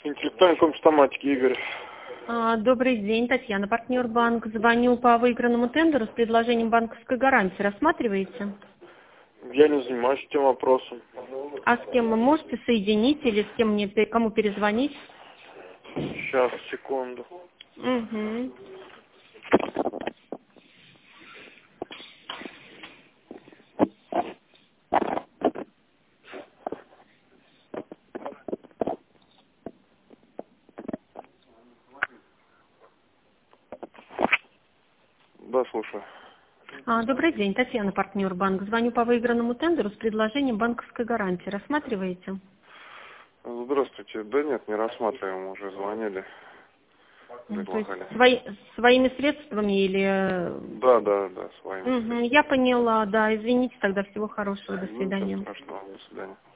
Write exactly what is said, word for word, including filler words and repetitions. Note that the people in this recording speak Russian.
Интеллектуальной компьютоматики, Игорь. А, Добрый день, Татьяна, партнер банк. Звоню по выигранному тендеру с предложением банковской гарантии. Рассматриваете? Я не занимаюсь этим вопросом. А с кем вы можете соединить или с кем мне, пе- кому перезвонить? Сейчас, секунду. Угу. Да, слушаю. А, добрый день, Татьяна, партнер банк. Звоню по выигранному тендеру с предложением банковской гарантии. Рассматриваете? Здравствуйте. Да нет, не рассматриваем, уже звонили, Ну, то есть предлагали. свои, своими средствами или... Да, да, да, с вами. Угу, я поняла, да. Извините, тогда всего хорошего. До Ничего свидания. страшного, до свидания.